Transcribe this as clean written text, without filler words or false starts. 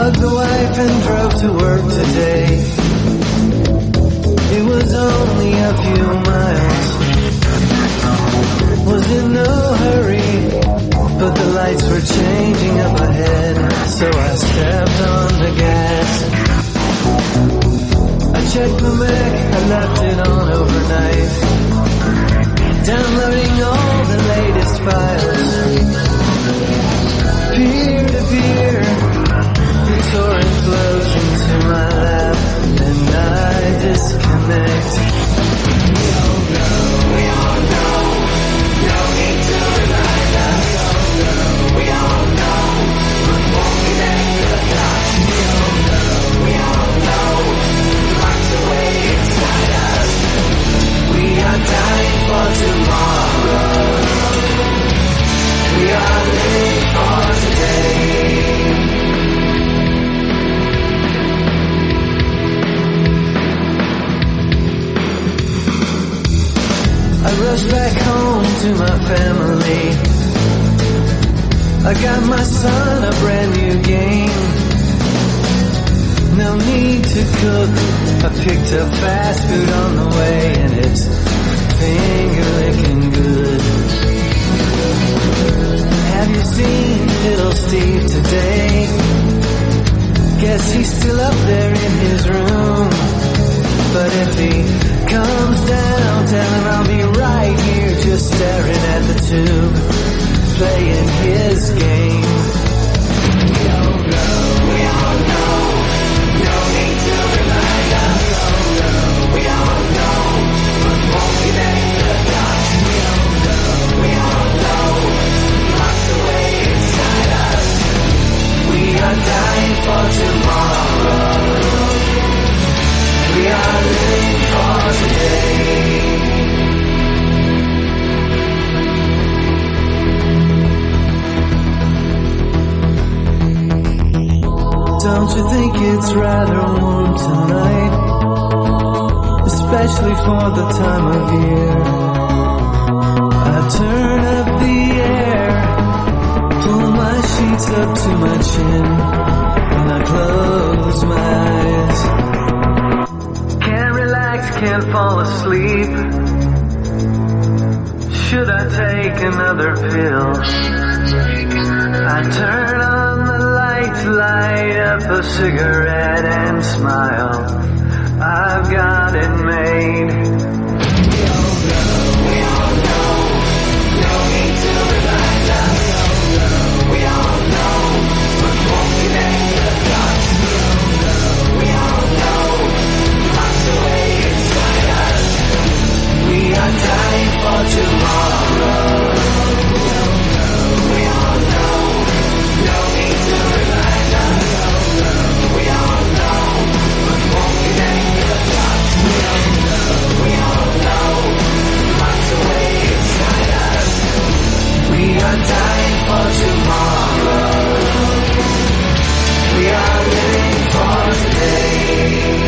Hugged the wife and drove to work today. It was only a few miles. Was in no hurry, but the lights were changing up ahead, so I stepped on the gas. I checked the Mac, I left it on overnight, downloading all the latest files. Peer to peer, the torrent flows into my lap, and I disconnect. We all know, no need to remind us. We all know, but won't connect the dots. We all know, locked away inside us. We are dying for tomorrow. We are living for today. I rushed back home to my family. I got my son a brand new game. No need to cook. I picked up fast food on the way, and it's finger-licking good. Have you seen little Steve today? Guess he's still up there in his room. But if he comes down, tell him I'll be right here, just staring at the tube, playing his game. We all know, no need to remind us. We all know, but won't connect the dots. We all know, locked away inside us. We are dying for tomorrow. We are living for today. Don't you think it's rather warm tonight? Especially for the time of year. I turn up the air, pull my sheets up to my chin, and I close my eyes. Can't relax, can't fall asleep. Should I take another pill? I turn on the lights, light up a cigarette and smile. I've got it made. We all know, no need to remind us. We all know, but won't connect the dots. We all know, locked away inside us. We are dying for tomorrow. We all know, no need to remind us. We all know, but won't connect the dots. We all know, locked away inside us. We are dying for tomorrow. We are living for today.